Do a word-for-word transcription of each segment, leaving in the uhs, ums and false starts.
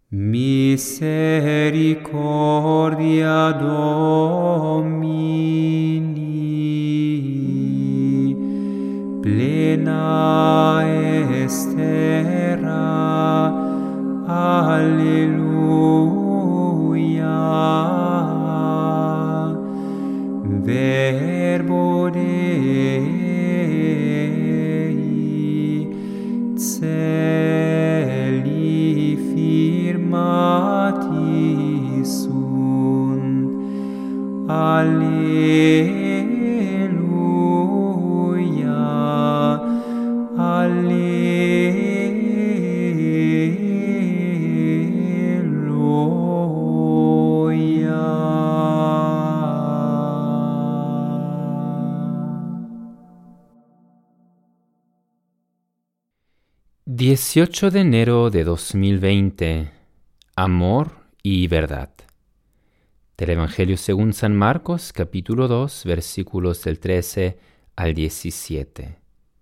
Misericordia Domini, plena est terra, Alleluia. Verbo Dei, celi firmati sunt. Alleluia, dieciocho de enero de dos mil veinte. Amor y verdad. Del Evangelio según San Marcos, capítulo dos, versículos del trece al diecisiete.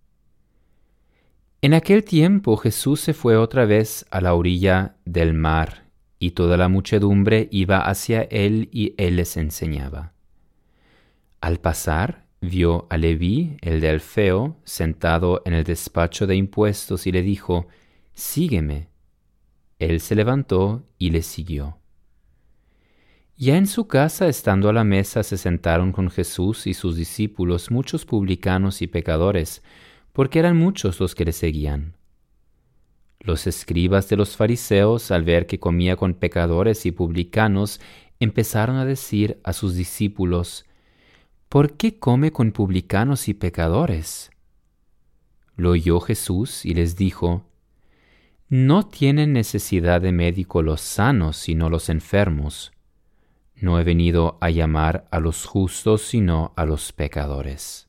En aquel tiempo Jesús se fue otra vez a la orilla del mar, y toda la muchedumbre iba hacia él y él les enseñaba. Al pasar, vio a Leví, el de Alfeo, sentado en el despacho de impuestos y le dijo: «Sígueme». Él se levantó y le siguió. Ya en su casa, estando a la mesa, se sentaron con Jesús y sus discípulos muchos publicanos y pecadores, porque eran muchos los que le seguían. Los escribas de los fariseos, al ver que comía con pecadores y publicanos, empezaron a decir a sus discípulos: «¿Por qué come con publicanos y pecadores?». Lo oyó Jesús y les dijo: «No tienen necesidad de médico los sanos, sino los enfermos. No he venido a llamar a los justos, sino a los pecadores».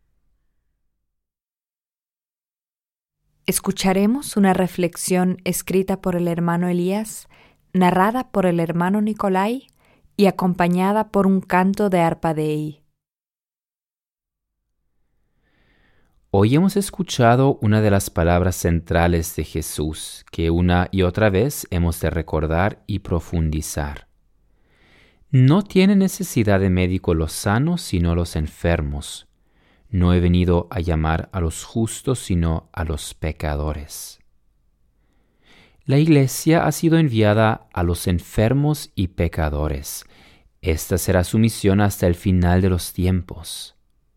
Escucharemos una reflexión escrita por el hermano Elías, narrada por el hermano Nicolai y acompañada por un canto de arpa Dei. Hoy hemos escuchado una de las palabras centrales de Jesús, que una y otra vez hemos de recordar y profundizar. No tiene necesidad de médico los sanos, sino los enfermos. No he venido a llamar a los justos, sino a los pecadores. La Iglesia ha sido enviada a los enfermos y pecadores. Esta será su misión hasta el final de los tiempos.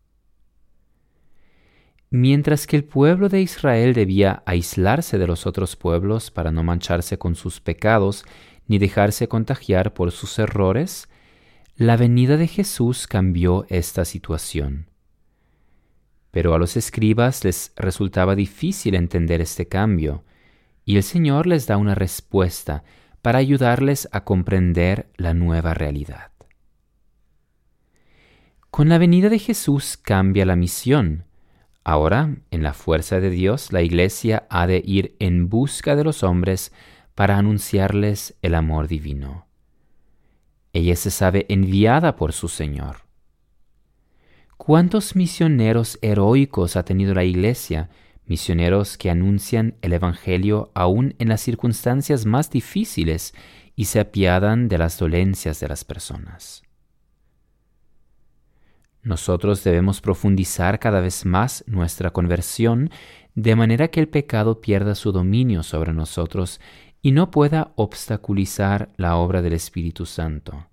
Mientras que el pueblo de Israel debía aislarse de los otros pueblos para no mancharse con sus pecados ni dejarse contagiar por sus errores, la venida de Jesús cambió esta situación. Pero a los escribas les resultaba difícil entender este cambio, y el Señor les da una respuesta para ayudarles a comprender la nueva realidad. Con la venida de Jesús cambia la misión. Ahora, en la fuerza de Dios, la Iglesia ha de ir en busca de los hombres para anunciarles el amor divino. Ella se sabe enviada por su Señor. ¿Cuántos misioneros heroicos ha tenido la Iglesia? Misioneros que anuncian el Evangelio aún en las circunstancias más difíciles y se apiadan de las dolencias de las personas. Nosotros debemos profundizar cada vez más nuestra conversión, de manera que el pecado pierda su dominio sobre nosotros y no pueda obstaculizar la obra del Espíritu Santo.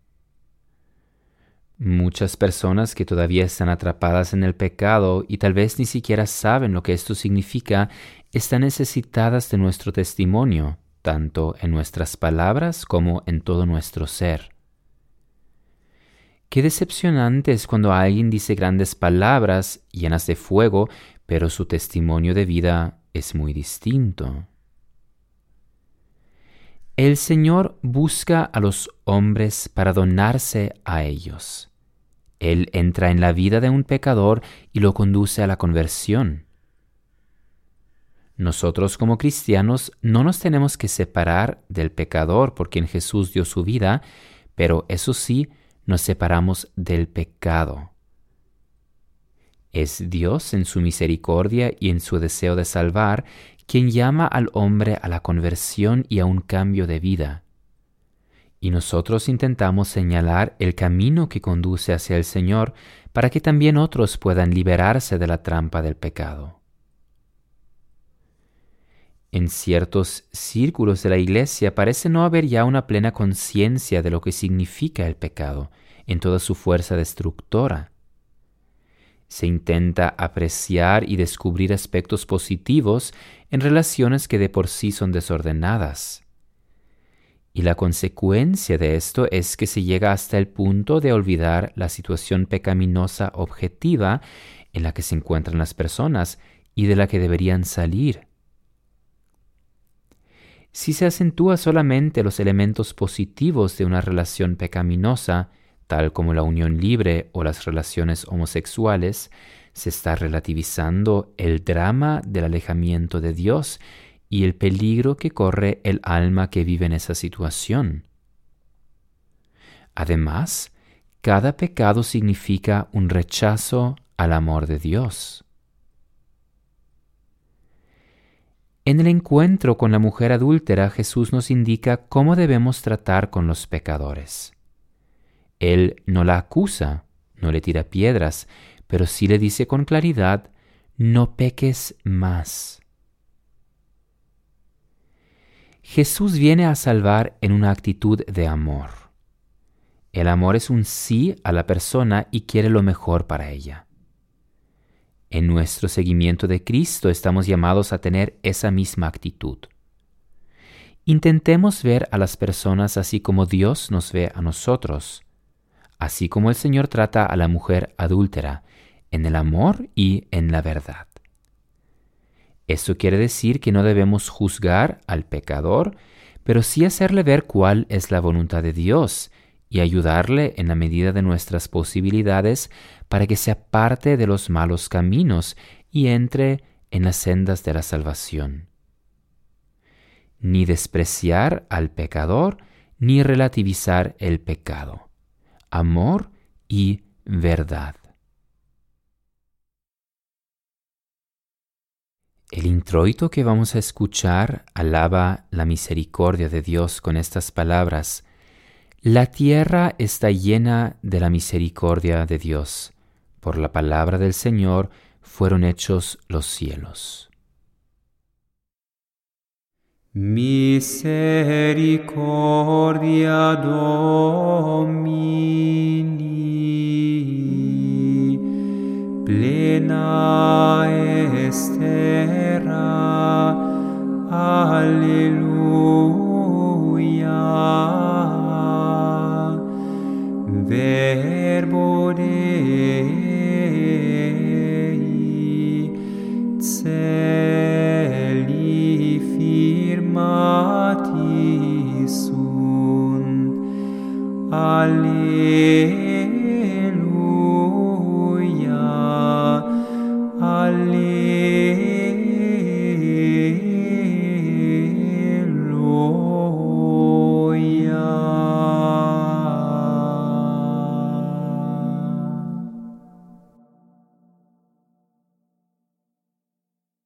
Muchas personas que todavía están atrapadas en el pecado y tal vez ni siquiera saben lo que esto significa, están necesitadas de nuestro testimonio, tanto en nuestras palabras como en todo nuestro ser. Qué decepcionante es cuando alguien dice grandes palabras llenas de fuego, pero su testimonio de vida es muy distinto. El Señor busca a los hombres para donarse a ellos. Él entra en la vida de un pecador y lo conduce a la conversión. Nosotros como cristianos no nos tenemos que separar del pecador por quien Jesús dio su vida, pero eso sí, nos separamos del pecado. Es Dios en su misericordia y en su deseo de salvar quien llama al hombre a la conversión y a un cambio de vida. Y nosotros intentamos señalar el camino que conduce hacia el Señor para que también otros puedan liberarse de la trampa del pecado. En ciertos círculos de la Iglesia parece no haber ya una plena conciencia de lo que significa el pecado en toda su fuerza destructora. Se intenta apreciar y descubrir aspectos positivos en relaciones que de por sí son desordenadas. Y la consecuencia de esto es que se llega hasta el punto de olvidar la situación pecaminosa objetiva en la que se encuentran las personas y de la que deberían salir. Si se acentúa solamente los elementos positivos de una relación pecaminosa, tal como la unión libre o las relaciones homosexuales, se está relativizando el drama del alejamiento de Dios y el peligro que corre el alma que vive en esa situación. Además, cada pecado significa un rechazo al amor de Dios. En el encuentro con la mujer adúltera, Jesús nos indica cómo debemos tratar con los pecadores. Él no la acusa, no le tira piedras, pero sí le dice con claridad, no peques más. Jesús viene a salvar en una actitud de amor. El amor es un sí a la persona y quiere lo mejor para ella. En nuestro seguimiento de Cristo estamos llamados a tener esa misma actitud. Intentemos ver a las personas así como Dios nos ve a nosotros, así como el Señor trata a la mujer adúltera, en el amor y en la verdad. Esto quiere decir que no debemos juzgar al pecador, pero sí hacerle ver cuál es la voluntad de Dios y ayudarle en la medida de nuestras posibilidades para que se aparte de los malos caminos y entre en las sendas de la salvación. Ni despreciar al pecador, ni relativizar el pecado. Amor y verdad. El introito que vamos a escuchar alaba la misericordia de Dios con estas palabras: la tierra está llena de la misericordia de Dios. Por la palabra del Señor fueron hechos los cielos. Misericordia Domini, plena est terra, alleluia. Verbo Dei, celi firmati sunt, alleluia.